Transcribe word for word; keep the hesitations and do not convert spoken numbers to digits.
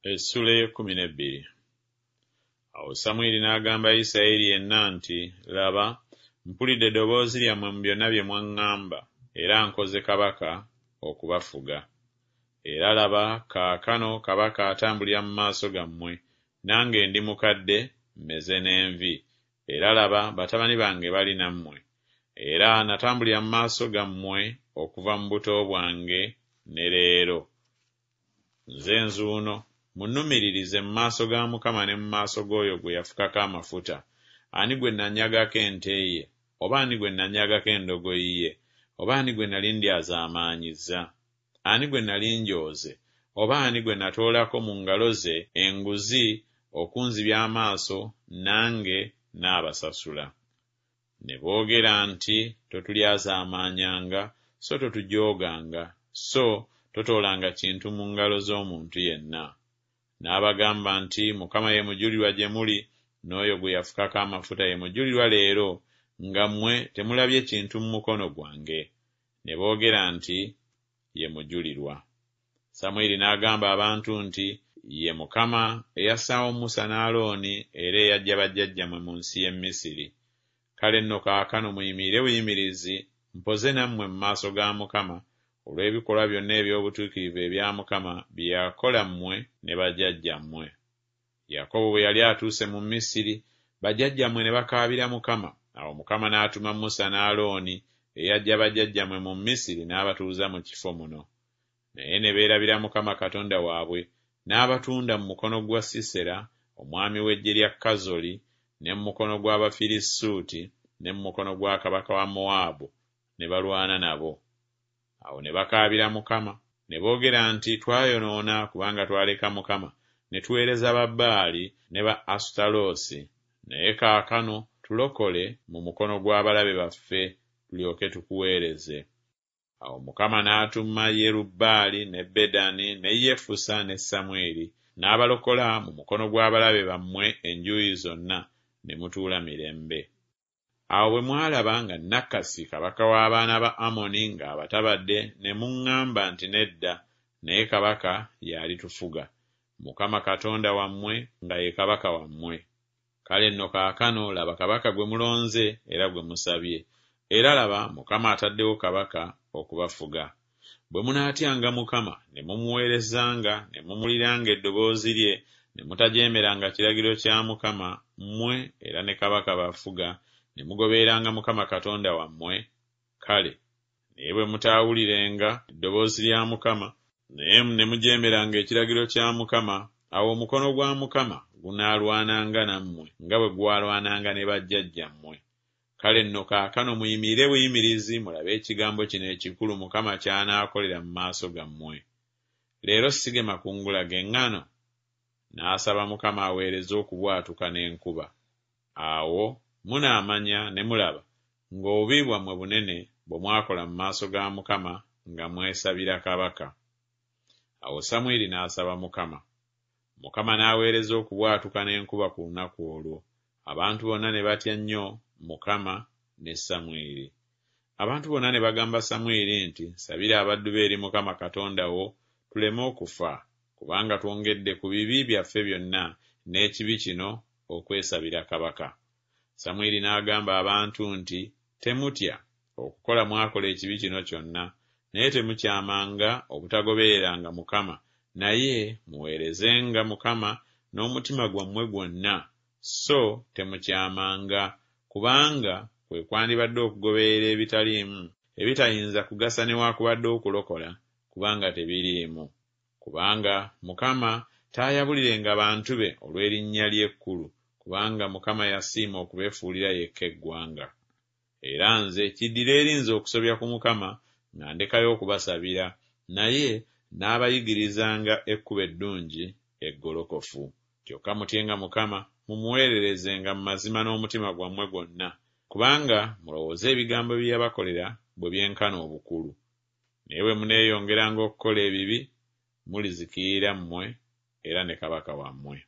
Essula ey'ekkumi n'ebbiri. Awo Samwiri n'agamba Isirayiri yenna nti, laba, mpulidde eddoboozi lyammwe mu byonna bye mwaŋŋamba, era nkoze kabaka okubafuga. Era laba, kaakano kabaka atambulira mu maaso gammwe, nange ndi mukadde, mmeze n'envi. Era laba, batabani bange bali nammwe. Era natambulira mu maaso gammwe okuva mu buto bwange ne leero. Nze nzuuno, munnumiririze mu maaso ga Mukama ne mu maaso g'oyo gwe yafukako amafuta. Ani gwe nanyagako ente ye, oba ani gwe nanyagako endogoyi ye, oba ani gwe nali ndyazaamaanyizza? Ani gwe nali njooze, oba ani gwe natoolako mu ngalo ze enguzi okunzibya amaaso, nange n'abasasula? Ne boogera nti, totulyazaamaanyanga, so totujooganga, so totoolanga kintu mu ngalo z'omuntu yenna. N'abagamba nti, Mukama ye mujulirwa gye muli, n'oyo gwe yafukako amafuta ye mujulirwa leero, nga mmwe temulabye kintu mu mukono gwange. Ne boogera nti, ye mujulirwa. Samwiri n'agamba abantu nti, ye Mukama eyassaawo Musa ne Alooni era eyaggya bajjajjammwe mu nsi y'e Misiri. Kale nno kaakano muyimirire buyimirizi, mpoze nammwe mu maaso ga Mukama, olw'ebikolwa byonna eby'obutuukirivu ebya Mukama bye yakola mmwe ne bajjajjammwe. Yakobo bwe yali atuuse mu Misiri, bajjajjammwe ne bakaabira Mukama. Awo Mukama n'atuma Musa ne Alooni eyaggya bajjajjammwe mu Misiri n'abatuuza mu kifo muno. Naye ne beerabira Mukama Katonda waabwe, n'abatunda mu mukono gwa Sisera omwami w'eggye lya Kazoli, ne mu mukono gw'Abafirisuuti, ne mu mukono gwa kabaka wa Mowaabu, ne balwana nabo. Awo ne bakaabira Mukama, ne boogera nti, twayonoona kubanga twaleka Mukama, ne tuweereza Babaali ne ba Asutaloosi. Naye kaakano tulokole mu mukono gw'abalabe baffe, tulyoke tukuweereze. Awo Mukama n'atuma Yerubbaali ne Bedani ne Yefusa ne Samwiri, n'abalokola mu mukono gw'abalabe bammwe enjuuyi zonna, ne mutuula mirembe. Awo bwe mwalaba nga Nakasi kabaka w'abaana ba Amoni ng'abatabadde, ne muŋŋamba nti nedda, naye kabaka y'ali tufuga, Mukama Katonda wammwe nga ye kabaka wammwe. Kale nno kaakano laba kabaka gwe mulonze era gwe musabye, era laba Mukama ataddewo kabaka okubafuga. Bwe munaatyanga Mukama ne mumuweerezanga ne mumuliranga eddoboozi lye, ne mutajeemeranga kiragiro kya Mukama mmwe era ne kabaka bafuga, ne mugobereranga Mukama Katonda wammwe, kale naye bwe mutaawulirenga eddoboozi lya Mukama naye ne mujeemeranga ekiragiro kya Mukama, awo omukono gwa Mukama gunaalwananga nammwe nga bwe gwalwananga ne bajjajjammwe. Kale nno kaakano muyimirire buyimirizi mulabe ekigambo kino ekikulu Mukama ky'anaakolera mu maaso gammwe. Leero sige makungula g'eŋŋano? N'asaba Mukama aweereze okubwatuka n'enkuba. Awo munaamanya ne mulaba ng'obubi bwammwe bunene bwe mwakola mu maaso ga Mukama nga mwesabira kabaka. Awo Samwiri n'asaba Mukama. Mukama n'aweereza okubwatuka n'enkuba ku lunaku olwo. Abantu bonna ne batya nnyo Mukama ne Samwiri. Abantu bonna ne bagamba Samwiri nti, sabira abaddu be eri Mukama Katonda wo, tuleme okufa, kubanga twongedde ku bibi byaffe byonna n'ekibi kino okwesabira kabaka. Samwiri n'agamba abantu nti, temutya okukola mwakola ekibi kino kyonna, naye temukyamanga obutagobereranga Mukama, naye muweerezenga Mukama n'omutima gwammwe gwonna, so temukyamanga, kubanga kwe kwandibadde okugoberera ebitaliimu, ebitayinza kugasa newaakubadde okulokola, kubanga tebiriimu. Kubanga Mukama taayabulirenga bantu be olw'erinnya lye ekkulu, kubanga Mukama yasiima okubeefuulira yekka eggwanga. Era nze kiddira erinze okusobya ku Mukama nga ndekayo okubasabira, naye n'abayigirizanga ekkubo eddungi eggolokofu. Kyokka mutyenga Mukama, mumuweererezenga mu mazima n'omutima gwammwe gwonna, kubanga mulowooze ebigambo bye yabakolera bwe byenkana obukulu. Naye bwe muneeyongeranga okukola ebibi, mulizikirira mmwe era ne kabaka wammwe.